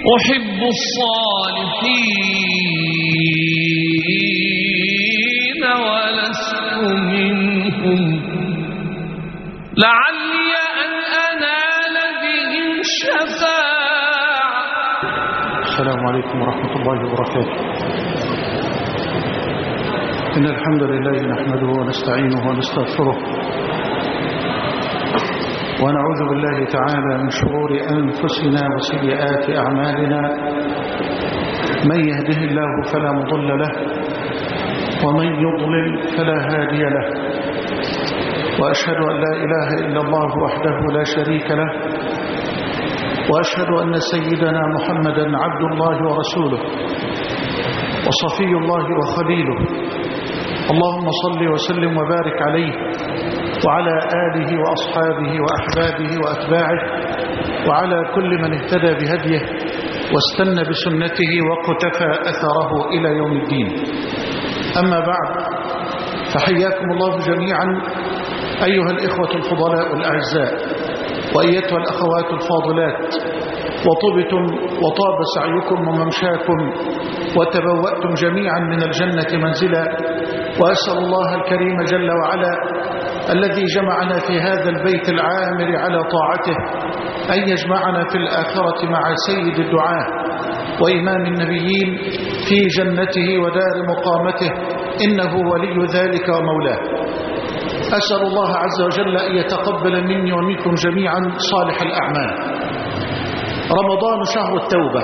أحب الصالحين ولست منهم لعلي أن أنال بهم شفاعة. السلام عليكم ورحمة الله وبركاته. إن الحمد لله نحمده ونستعينه ونستغفره ونعوذ بالله تعالى من شرور أنفسنا وسيئات أعمالنا. من يهده الله فلا مضل له ومن يضلل فلا هادي له، وأشهد أن لا إله إلا الله وحده لا شريك له، وأشهد أن سيدنا محمدا عبد الله ورسوله وصفي الله وخليله. اللهم صل وسلم وبارك عليه وعلى آله وأصحابه وأحبابه وأتباعه وعلى كل من اهتدى بهديه واستنى بسنته وقتفى أثره إلى يوم الدين. أما بعد، فحياكم الله جميعا أيها الإخوة الفضلاء الأعزاء وأيتها الأخوات الفاضلات، وطبتم وطاب سعيكم وممشاكم وتبوأتم جميعا من الجنة منزلا. وأسأل الله الكريم جل وعلا الذي جمعنا في هذا البيت العامر على طاعته أن يجمعنا في الآخرة مع سيد الدعاة وإمام النبيين في جنته ودار مقامته، إنه ولي ذلك ومولاه. أسأل الله عز وجل أن يتقبل مني ومنكم جميعا صالح الأعمال. رمضان شهر التوبة،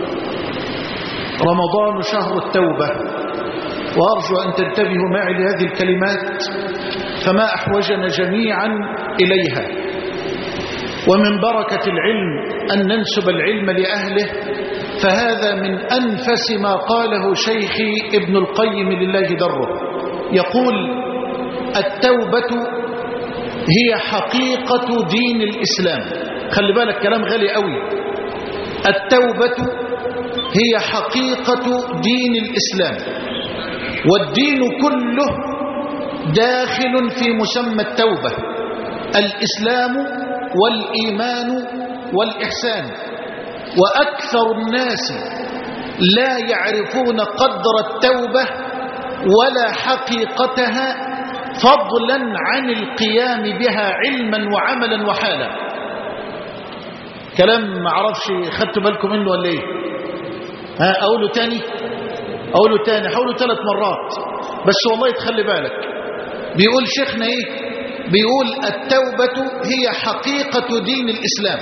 رمضان شهر التوبة، وأرجو أن تنتبهوا معي لهذه الكلمات فما أحوجنا جميعا إليها. ومن بركة العلم أن ننسب العلم لأهله، فهذا من أنفس ما قاله شيخي ابن القيم لله دره. يقول: التوبة هي حقيقة دين الإسلام. خلي بالك، كلام غالي قوي. التوبة هي حقيقة دين الإسلام، والدين كله داخل في مسمى التوبة: الإسلام والإيمان والإحسان. وأكثر الناس لا يعرفون قدر التوبة ولا حقيقتها، فضلا عن القيام بها علما وعملا وحالا. كلام معرفش خدتوا بالكم منه ولا ايه؟ أقوله تاني؟ أقوله تاني، حوله 3 مرات بس والله تخلي بالك. بيقول شيخنا ايه؟ بيقول: التوبة هي حقيقة دين الإسلام،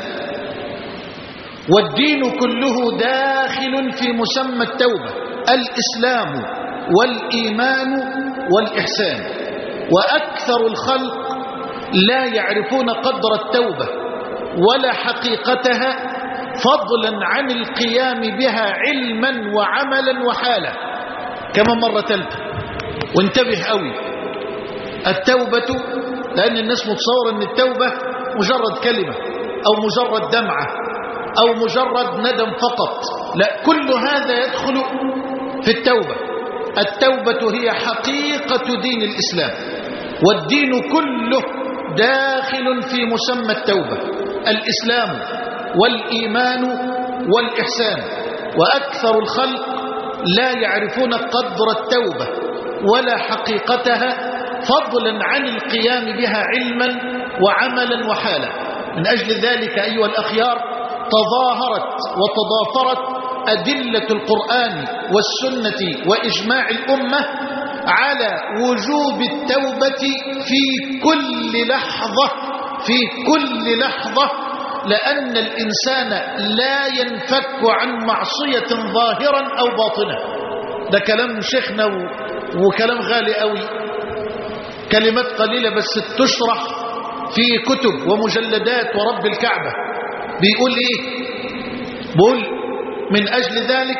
والدين كله داخل في مسمى التوبة: الإسلام والإيمان والإحسان. وأكثر الخلق لا يعرفون قدر التوبة ولا حقيقتها، فضلا عن القيام بها علما وعملا وحالا. كما مرة ثالثة، وانتبه قوي. التوبة، لأن الناس متصور أن التوبة مجرد كلمة أو مجرد دمعة أو مجرد ندم فقط. لا، كل هذا يدخل في التوبة. التوبة هي حقيقة دين الإسلام، والدين كله داخل في مسمى التوبة: الإسلام والإيمان والإحسان. وأكثر الخلق لا يعرفون قدر التوبة ولا حقيقتها، فضلا عن القيام بها علما وعملا وحالا. من أجل ذلك أيها الأخيار، تظاهرت وتضافرت أدلة القرآن والسنة وإجماع الأمة على وجوب التوبة في كل لحظة، في كل لحظة، لأن الإنسان لا ينفك عن معصية ظاهرا أو باطنة. ده كلام شيخنا وكلام غالي قوي، كلمات قليلة بس تشرح في كتب ومجلدات ورب الكعبة. بيقول إيه؟ بيقول: من أجل ذلك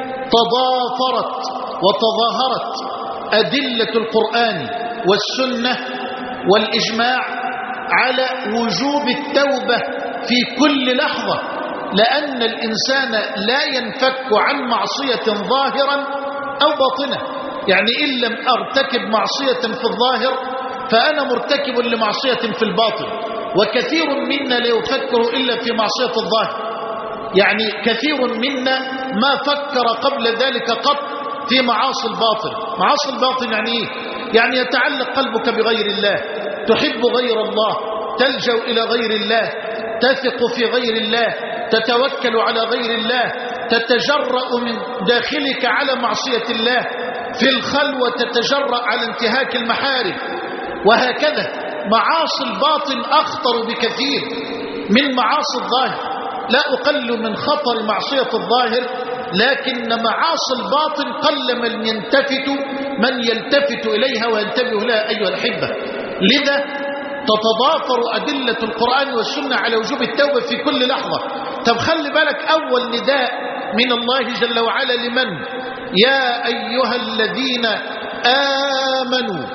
تضافرت وتظاهرت أدلة القرآن والسنة والإجماع على وجوب التوبة في كل لحظة، لأن الإنسان لا ينفك عن معصية ظاهرا أو باطنة. يعني إن لم أرتكب معصية في الظاهر فأنا مرتكب لمعصية في الباطن، وكثير منا لا يفكر إلا في معصية الظاهر. يعني كثير منا ما فكر قبل ذلك قط في معاصي الباطل. معاصي الباطل يعني إيه؟ يعني يتعلق قلبك بغير الله، تحب غير الله، تلجأ إلى غير الله، تثق في غير الله، تتوكل على غير الله، تتجرأ من داخلك على معصية الله، في الخلوة تتجرأ على انتهاك المحارم، وهكذا. معاصي الباطن أخطر بكثير من معاصي الظاهر. لا أقل من خطر معصية الظاهر، لكن معاصي الباطن قل من يلتفت إليها وينتبه لها أيها الأحبة. لذا تتضافر أدلة القرآن والسنة على وجوب التوبة في كل لحظة. طب خلي بالك، أول نداء من الله جل وعلا لمن؟ يا أيها الذين آمنوا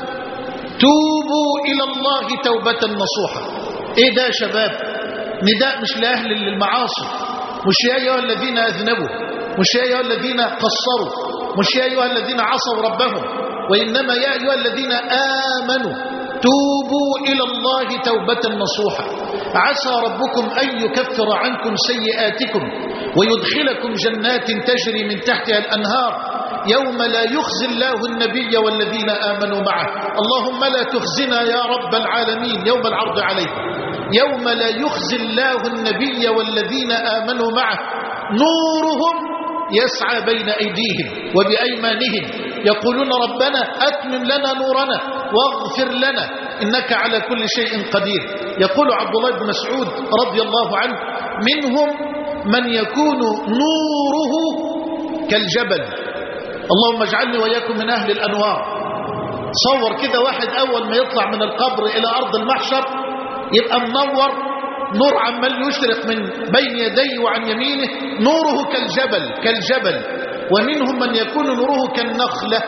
توبوا إلى الله توبة نصوحا. إيه ده يا شباب؟ نداء مش لأهل المعاصي، مش يا أيها الذين أذنبوا، مش يا أيها الذين قصروا، مش يا أيها الذين عصوا ربهم، وإنما يا أيها الذين آمنوا توبوا إلى الله توبة نصوحا عسى ربكم أن يكفر عنكم سيئاتكم ويدخلكم جنات تجري من تحتها الأنهار يوم لا يخزي الله النبي والذين آمنوا معه. اللهم لا تخزنا يا رب العالمين يوم العرض عليه. يوم لا يخزي الله النبي والذين آمنوا معه نورهم يسعى بين أيديهم وبأيمانهم يقولون ربنا أتمم لنا نورنا واغفر لنا إنك على كل شيء قدير. يقول عبد الله بن مسعود رضي الله عنه منهم من يكون نوره كالجبل. اللهم اجعلني وإياكم من أهل الأنوار. صور كده واحد أول ما يطلع من القبر إلى أرض المحشر يبقى منور، نور عمال يشرق من بين يديه وعن يمينه، نوره كالجبل. ومنهم من يكون نوره كالنخلة،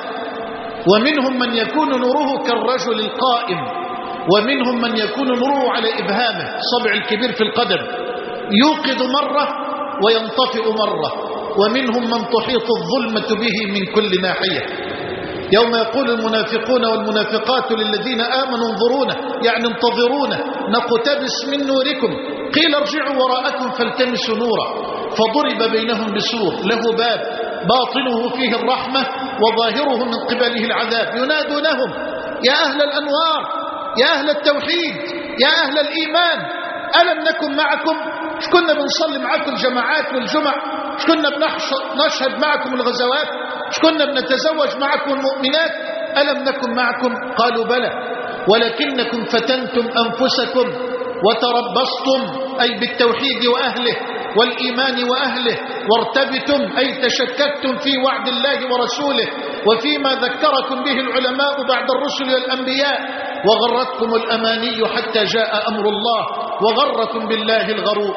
ومنهم من يكون نوره كالرجل القائم، ومنهم من يكون نوره على إبهامه الصبع الكبير في القدم، يوقد مرة وينطفئ مرة. ومنهم من تحيط الظلمة به من كل ناحية. يوم يقول المنافقون والمنافقات للذين آمنوا انظرونا، يعني انتظرونا نقتبس من نوركم، قيل ارجعوا وراءكم فالتمسوا نورا فضرب بينهم بسور له باب باطنه فيه الرحمة وظاهره من قبله العذاب ينادونهم يا أهل الأنوار، يا أهل التوحيد، يا أهل الإيمان، ألم نكن معكم؟ مش كنا بنصلي معكم الجماعات والجمع؟ مش كنا بنشهد معكم الغزوات؟ مش كنا بنتزوج معكم المؤمنات؟ ألم نكن معكم؟ قالوا بلى ولكنكم فتنتم أنفسكم وتربصتم، أي بالتوحيد وأهله والإيمان وأهله، وارتبتم أي تشككتم في وعد الله ورسوله وفيما ذكركم به العلماء بعد الرسل والأنبياء، وغرتكم الأماني حتى جاء أمر الله وغركم بالله الغرور.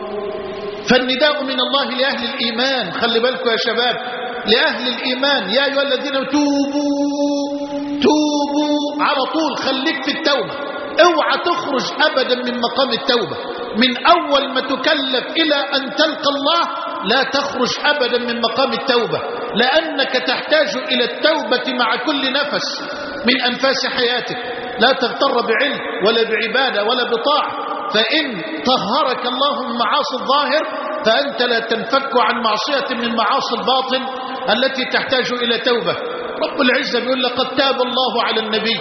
فالنداء من الله لأهل الإيمان، خلي بالكم يا شباب، لأهل الإيمان يا أيها الذين توبوا على طول، خليك في التوبة، اوعى تخرج أبدا من مقام التوبة. من أول ما تكلف إلى أن تلقى الله لا تخرج أبدا من مقام التوبة، لأنك تحتاج إلى التوبة مع كل نفس من أنفاس حياتك. لا تغتر بعلم ولا بعبادة ولا بطاعة، فإن طهرك الله من معاصي الظاهر فأنت لا تنفك عن معصية من معاصي الباطن التي تحتاج إلى توبة. رب العزة بيقول لقد تاب الله على النبي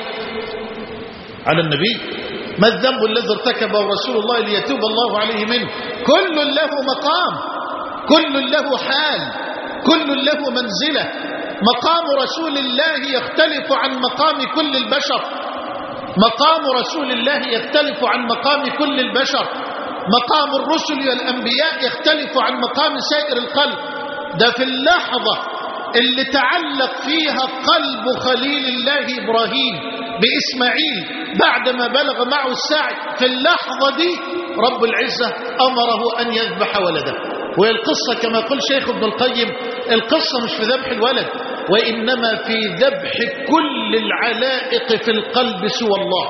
ما الذنب الذي ارتكبه رسول الله ليتوب الله عليه منه؟ كل له مقام، كل له حال، كل له منزلة. مقام رسول الله يختلف عن مقام كل البشر، مقام رسول الله يختلف عن مقام كل البشر، مقام الرسل والأنبياء يختلف عن مقام سائر الخلق. ده في اللحظة اللي تعلق فيها قلب خليل الله إبراهيم بإسماعيل بعدما بلغ معه السعي، في اللحظة دي رب العزة أمره أن يذبح ولده. وهي القصة كما يقول شيخ ابن القيم، القصة مش في ذبح الولد، وإنما في ذبح كل العلائق في القلب سوى الله.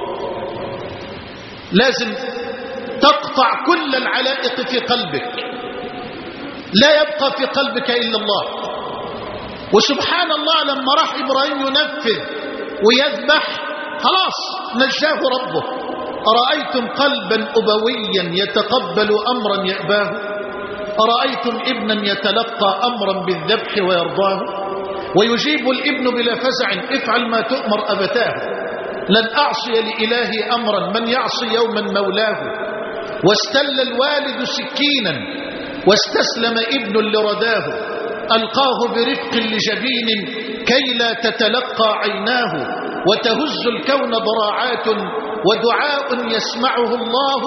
لازم تقطع كل العلائق في قلبك، لا يبقى في قلبك إلا الله. وسبحان الله لما راح إبراهيم ينفذ ويذبح خلاص نجاه ربه. أرأيتم قلبا أبويا يتقبل أمرا يأباه؟ أرأيتم ابنا يتلقى أمرا بالذبح ويرضاه ويجيب الابن بلا فزع افعل ما تؤمر أبتاه لن أعصي لإلهي أمرا من يعصي يوما مولاه واستل الوالد سكينا واستسلم ابن لرداه ألقاه برفق لجبين كي لا تتلقى عيناه وتهز الكون ضراعات ودعاء يسمعه الله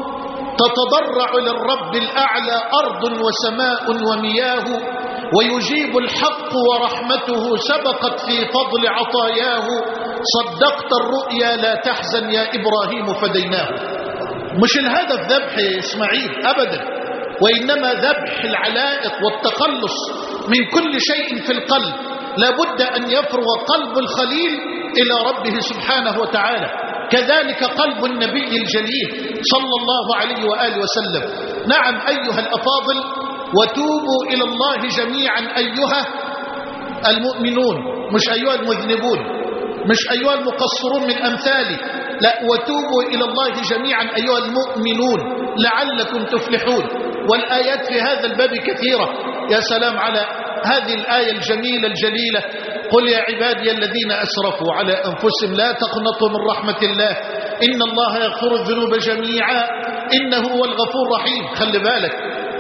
تتضرع للرب الأعلى أرض وسماء ومياه ويجيب الحق ورحمته سبقت في فضل عطاياه صدقت الرؤيا لا تحزن يا إبراهيم فديناه. مش الهدف ذبح إسماعيل أبدا، وإنما ذبح العلائق والتخلص من كل شيء في القلب. لابد أن يفرغ قلب الخليل إلى ربه سبحانه وتعالى، كذلك قلب النبي الجليل صلى الله عليه وآله وسلم. نعم أيها الأفاضل، وتوبوا إلى الله جميعا أيها المؤمنون، مش أيها المذنبون، مش أيها المقصرون من أمثالي، لا، وتوبوا إلى الله جميعا أيها المؤمنون لعلكم تفلحون. والآيات في هذا الباب كثيرة. يا سلام على هذه الآية الجميلة الجليلة: قل يا عبادي الذين أسرفوا على أنفسهم لا تقنطوا من رحمة الله إن الله يغفر الذنوب جميعا إنه هو الغفور الرحيم. خلي بالك،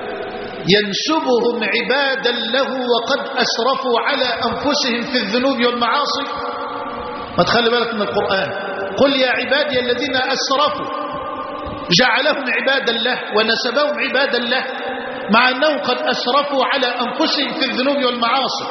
ينسبهم عبادا له وقد أسرفوا على أنفسهم في الذنوب والمعاصي. ما تخلي بالك من القرآن. قل يا عبادي الذين أسرفوا، جعلهم عبادا له ونسبهم عبادا له، مع أنهم قد أسرفوا على أنفسهم في الذنوب والمعاصي.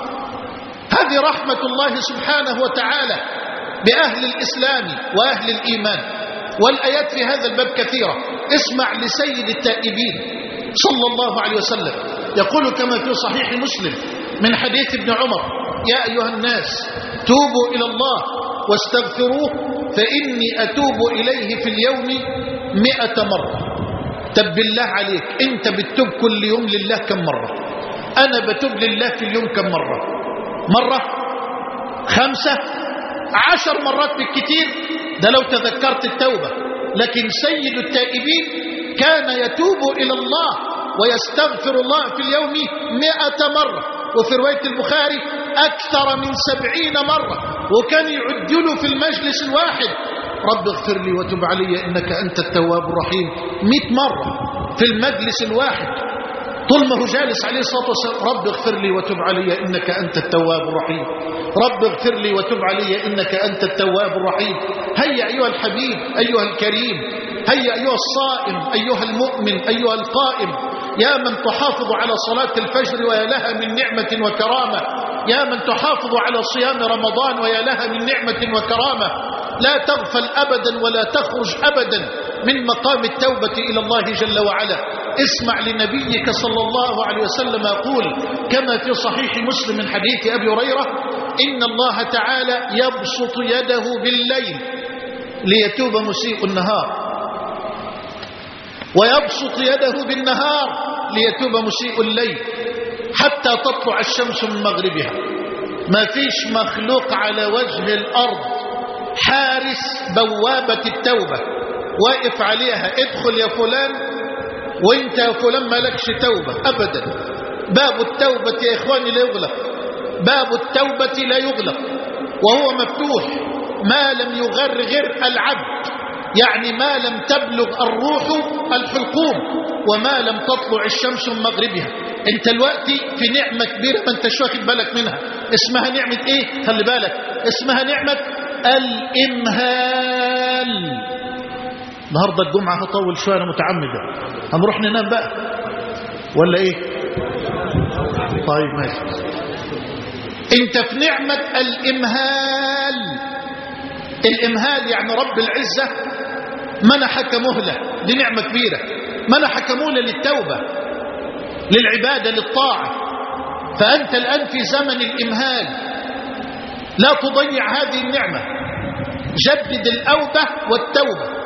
هذه رحمة الله سبحانه وتعالى بأهل الإسلام وأهل الإيمان. والآيات في هذا الباب كثيرة. اسمع لسيد التائبين صلى الله عليه وسلم يقول كما في صحيح مسلم من حديث ابن عمر: يا أيها الناس توبوا إلى الله واستغفروه فإني أتوب إليه في اليوم 100 مرة. طب بالله عليك، أنت بتتوب كل يوم لله كم مرة؟ أنا بتوب لله في اليوم كم مرة؟ مرة؟ 5؟ 10 مرات بالكثير، ده لو تذكرت التوبة. لكن سيد التائبين كان يتوب إلى الله ويستغفر الله في اليوم 100 مرة، وفي رواية البخاري أكثر من 70 مرة، وكان يعدل في المجلس الواحد: رب اغفر لي وتب علي إنك أنت التواب الرحيم 100 مرة في المجلس الواحد، طول ما هو جالس عليه الصلاة والسلام: رب اغفر لي وتب علي إنك أنت التواب الرحيم، رب اغفر لي وتب علي إنك أنت التواب الرحيم. هيا أيها الحبيب أيها الكريم، هيا أيها الصائم أيها المؤمن أيها القائم، يا من تحافظ على صلاة الفجر ويا لها من نعمة وكرامة، يا من تحافظ على صيام رمضان ويا لها من نعمة وكرامة. لا تغفل أبدا ولا تخرج أبدا من مقام التوبة إلى الله جل وعلا. اسمع لنبيك صلى الله عليه وسلم يقول كما في صحيح مسلم من حديث أبي هريرة: إن الله تعالى يبسط يده بالليل ليتوب مسيء النهار، ويبسط يده بالنهار ليتوب مسيء الليل، حتى تطلع الشمس من مغربها. ما فيش مخلوق على وجه الأرض حارس بوابة التوبة واقف عليها: ادخل يا فلان وانت يا فلان مالكش توبة أبدا. باب التوبة يا إخواني لا يغلق، باب التوبة لا يغلق، وهو مفتوح ما لم يغرغر العبد، يعني ما لم تبلغ الروح الحلقوم وما لم تطلع الشمس من مغربها. انت الوقت في نعمة كبيرة ما انتش واخد بالك منها. اسمها نعمة ايه؟ خلي بالك، اسمها نعمة الإمهال. النهاردة الجمعة هطول شوية، أنا متعمدة. هنروح ننام بقى ولا ايه؟ طيب ماشي. انت في نعمة الإمهال. الإمهال يعني رب العزة منحك مهلة، دي نعمة كبيرة. منحك مهلة للتوبة للعبادة للطاعة، فأنت الآن في زمن الإمهال. لا تضيع هذه النعمة، جدد الأوبة والتوبة.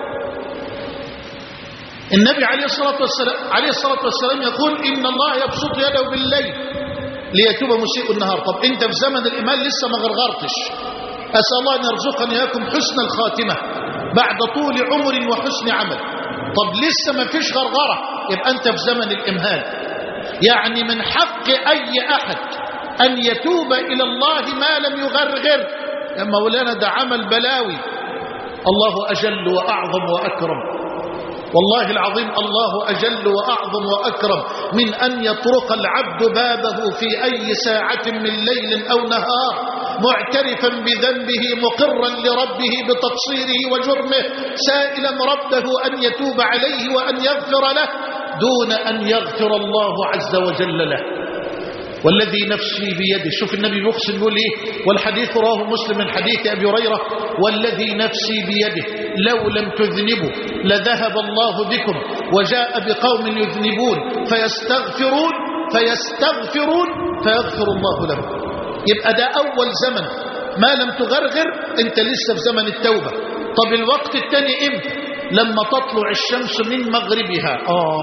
النبي عليه الصلاة والسلام يقول: إن الله يبسط يده بالليل ليتوب مسيء النهار. طب أنت في زمن الإمهال لسه ما غرغرتش. أسأل الله أن يرزقني إياكم حسن الخاتمة بعد طول عمر وحسن عمل. طب لسه ما فيش غرغرة، يبقى أنت في زمن الإمهال. يعني من حق أي أحد أن يتوب إلى الله ما لم يغرغر. يا مولانا ده عمل بلاوي. الله أجل وأعظم وأكرم، والله العظيم الله أجل وأعظم وأكرم من أن يطرق العبد بابه في أي ساعة من ليل أو نهار معترفا بذنبه مقرا لربه بتقصيره وجرمه سائلا ربه أن يتوب عليه وأن يغفر له دون أن يغفر الله عز وجل له. والذي نفسي بيده، شوف النبي يقسم يقول ايه، والحديث رواه مسلم من حديث أبي هريرة: والذي نفسي بيده لو لم تذنبوا لذهب الله بكم وجاء بقوم يذنبون فيستغفرون فيغفر الله لهم. يبقى ده أول زمن ما لم تغرغر، انت لسه في زمن التوبة. طب الوقت الثاني امتى؟ لما تطلع الشمس من مغربها.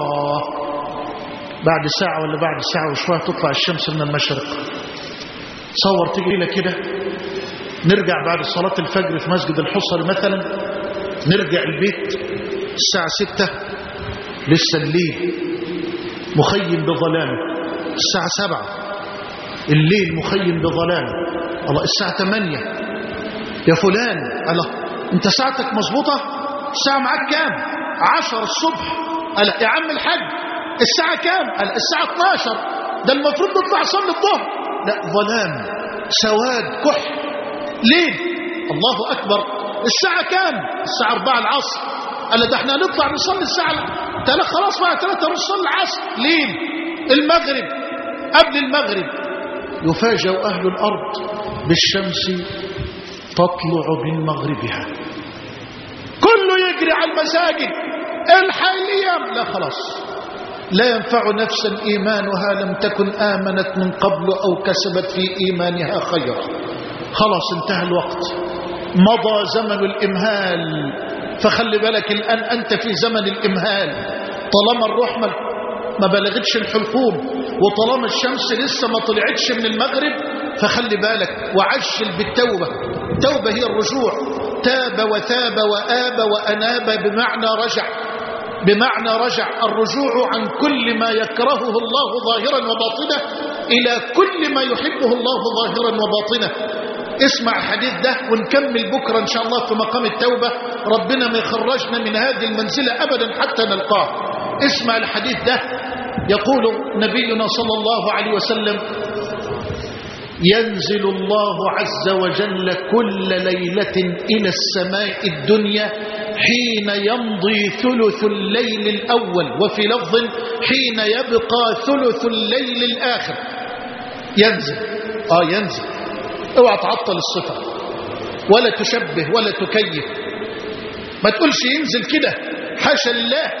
بعد ساعة ولا بعد ساعة وشوية تطلع الشمس من المشرق. تصور تيجي لك كده، نرجع بعد صلاة الفجر في مسجد الحصري مثلا، نرجع البيت الساعة 6 لسه الليل مخيم بظلامه، الساعة 7 الليل مخيم بظلامه، الله الساعة 8 يا فلان، الله انت ساعتك مظبوطة؟ الساعة معاك كام؟ 10 الصبح. الله يا عم الحاج الساعة كام؟ الساعة 12، ده المفروض نطلع صلي الظهر. لا، ظلام سواد كحل ليل. الله أكبر. الساعة كام؟ الساعة 4 العصر. قال ده احنا هنطلع نصلي الساعة 3، خلاص بقى 3 نصلي العصر. ليل. المغرب قبل المغرب يفاجأ أهل الأرض بالشمس تطلع من مغربها، كله يجري على المساجد الحق الأيام. لا خلاص، لا ينفع نفسا إيمانها لم تكن آمنت من قبل أو كسبت في إيمانها خيرا. خلاص انتهى الوقت، مضى زمن الإمهال. فخلي بالك الآن أنت في زمن الإمهال، طالما الروح ما بلغتش الحلقوم، وطالما الشمس لسه ما طلعتش من المغرب، فخلي بالك وعجل بالتوبة. التوبة هي الرجوع، تاب وثاب وآب وأناب بمعنى رجع الرجوع عن كل ما يكرهه الله ظاهرا وباطنه إلى كل ما يحبه الله ظاهرا وباطنه. اسمع الحديث ده ونكمل بكرة إن شاء الله في مقام التوبة. ربنا ما يخرجنا من هذه المنزلة أبدا حتى نلقاه. اسمع الحديث ده، يقول نبينا صلى الله عليه وسلم: ينزل الله عز وجل كل ليلة إلى السماء الدنيا حين يمضي ثلث الليل الأول، وفي لفظ حين يبقى ثلث الليل الآخر. ينزل ينزل. اوعى تعطل الصفة ولا تشبه ولا تكيف، ما تقولش ينزل كده، حاشا الله،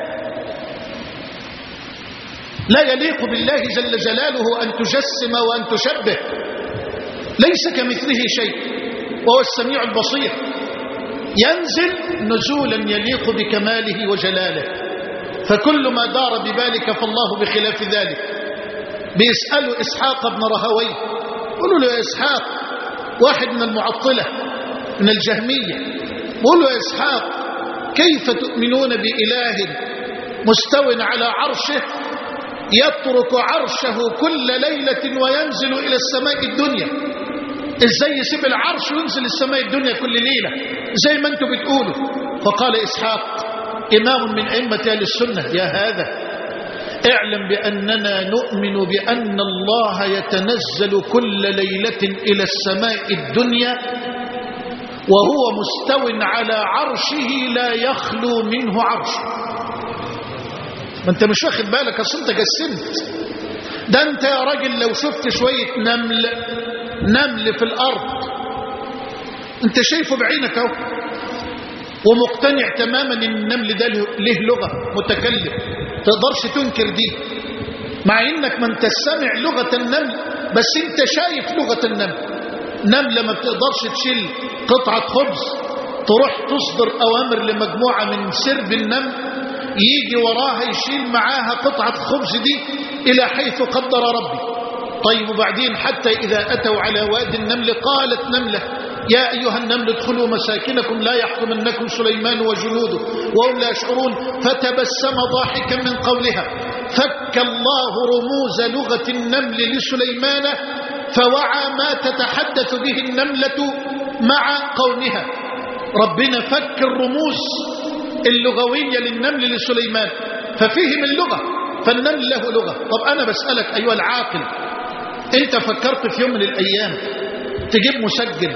لا يليق بالله جل جلاله أن تجسم وأن تشبه. ليس كمثله شيء وهو السميع البصير. ينزل نزولا يليق بكماله وجلاله، فكل ما دار ببالك فالله بخلاف ذلك. بيسألوا إسحاق بن راهويه، قولوا له يا إسحاق، واحد من المعطلة من الجهمية، قولوا يا إسحاق كيف تؤمنون بإله مستو على عرشه يترك عرشه كل ليلة وينزل إلى السماء الدنيا؟ ازاي يسيب العرش وينزل السماء الدنيا كل ليلة زي ما انتم بتقولوا؟ فقال إسحاق إمام من أئمة أهل السنة: يا هذا اعلم بأننا نؤمن بأن الله يتنزل كل ليلة إلى السماء الدنيا وهو مستو على عرشه لا يخلو منه عرش. ما انت مش واخد بالك، اصل انت جسمت. ده انت يا راجل لو شفت شوية نمل في الأرض انت شايفه بعينك اهو، ومقتنع تماما ان النمل ده له لغة متكلم، تقدرش تنكر دي، مع انك ما انت سامع لغة النمل، بس انت شايف لغة النمل. نملة ما بتقدرش تشيل قطعة خبز، تروح تصدر أوامر لمجموعة من سرب النمل يجي وراها يشيل معاها قطعة خبز دي إلى حيث قدر ربي. طيب وبعدين حتى إذا أتوا على وادي النمل قالت نملة يا أيها النمل ادخلوا مساكنكم لا يحطمنكم سليمان وجنوده وهم لا يشعرون فتبسم ضاحكا من قولها. فك الله رموز لغة النمل لسليمان فوعى ما تتحدث به النملة مع قومها. ربنا فك الرموز اللغوية للنمل لسليمان ففهم اللغة، فالنمل له لغة. طب أنا بسألك أيها العاقل، أنت فكرت في يوم من الأيام تجيب مسجل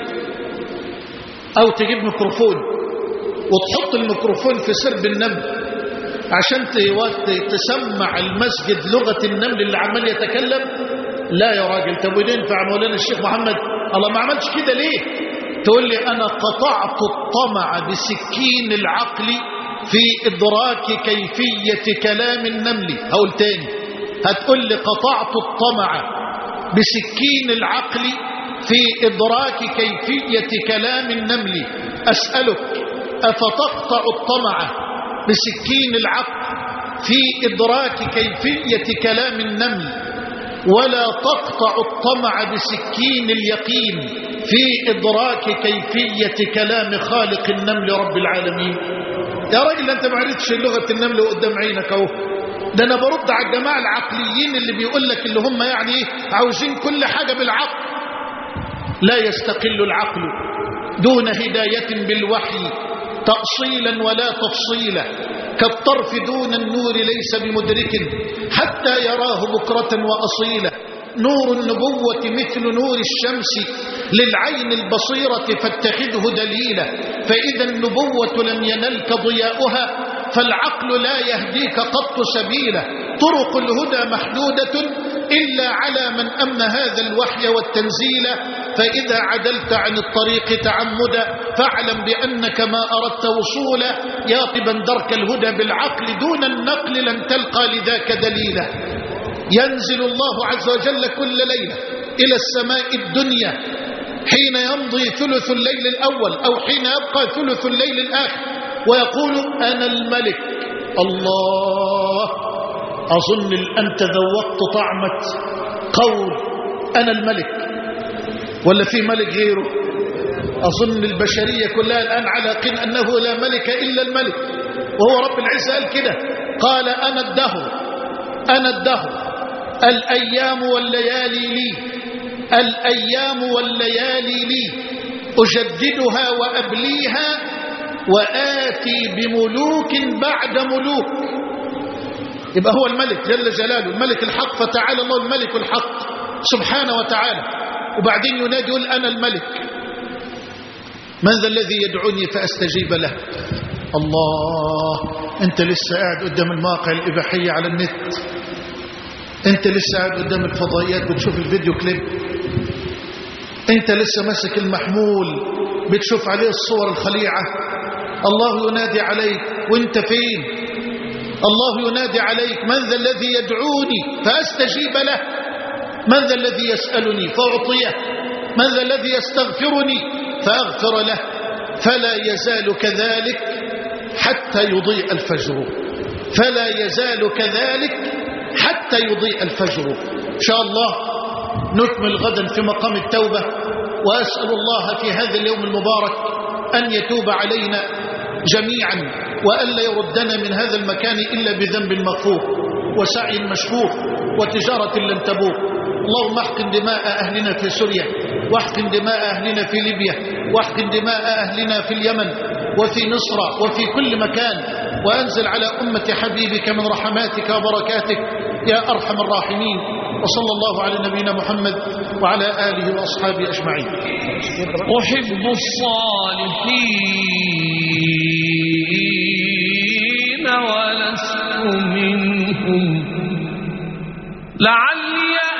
أو تجيب ميكروفون وتحط الميكروفون في سرب النمل عشان تسمع المسجد لغة النمل اللي عمال يتكلم؟ لا يا راجل. طب وينفع مولانا الشيخ محمد الله ما عملش كده ليه؟ تقول لي أنا قطعت الطمع بسكين العقل في إدراك كيفية كلام النمل. هقول تاني، هتقول لي قطعت الطمع بسكين العقل في إدراك كيفية كلام النمل. أسألك، أفتقطع الطمع بسكين العقل في إدراك كيفية كلام النمل ولا تقطع الطمع بسكين اليقين في إدراك كيفية كلام خالق النمل رب العالمين؟ يا راجل أنت ما عرفتش لغة النمل قدام عينك اهو. ده أنا برد على الجماعة العقليين اللي بيقول لك اللي هم يعني عاوزين كل حاجة بالعقل. لا يستقل العقل دون هداية بالوحي تأصيلا ولا تفصيلا، كالطرف دون النور ليس بمدرك حتى يراه بكرة وأصيلا. نور النبوة مثل نور الشمس للعين البصيرة فاتخذه دليلا، فإذا النبوة لم ينلك ضياؤها فالعقل لا يهديك قط سبيلا. طرق الهدى محدودة إلا على من أمن هذا الوحي والتنزيل، فإذا عدلت عن الطريق تعمدا فاعلم بأنك ما أردت وصولا. ياطبا درك الهدى بالعقل دون النقل لن تلقى لذاك دليلا. ينزل الله عز وجل كل ليلة إلى السماء الدنيا حين يمضي ثلث الليل الأول أو حين يبقى ثلث الليل الآخر ويقول أنا الملك. الله، أظن أنت ذوقت طعمة قول أنا الملك، ولا في ملك غيره؟ أظن البشرية كلها الآن على قن أنه لا ملك إلا الملك، وهو رب العزة قال كده، قال أنا الدهر، أنا الدهر، الأيام والليالي لي، الأيام والليالي لي، أجددها وأبليها وآتي بملوك بعد ملوك. يبقى هو الملك جل جلاله، الملك الحق، فتعالى الله الملك الحق سبحانه وتعالى. وبعدين ينادي يقول أنا الملك، من ذا الذي يدعوني فأستجيب له؟ الله، أنت لسه قاعد قدام المواقع الإباحية على النت، أنت لسه قاعد قدام الفضائيات بتشوف الفيديو كليب، أنت لسه ماسك المحمول بتشوف عليه الصور الخليعة. الله ينادي عليك وانت فين؟ الله ينادي عليك، من ذا الذي يدعوني فأستجيب له؟ من ذا الذي يسألني فأعطيه؟ من ذا الذي يستغفرني فأغفر له؟ فلا يزال كذلك حتى يضيء الفجر، فلا يزال كذلك حتى يضيء الفجر. إن شاء الله نكمل غدا في مقام التوبة، وأسأل الله في هذا اليوم المبارك أن يتوب علينا جميعا وألا يردنا من هذا المكان إلا بذنب مغفور وسعي مشكور وتجارة لن تبور. اللهم احقن دماء أهلنا في سوريا، واحقن دماء أهلنا في ليبيا، واحقن دماء أهلنا في اليمن وفي مصر وفي كل مكان، وأنزل على أمة حبيبك من رحماتك وبركاتك يا أرحم الراحمين. وصلى الله على نبينا محمد وعلى آله وأصحابه أجمعين. أحب الصالحين ولست منهم لعلي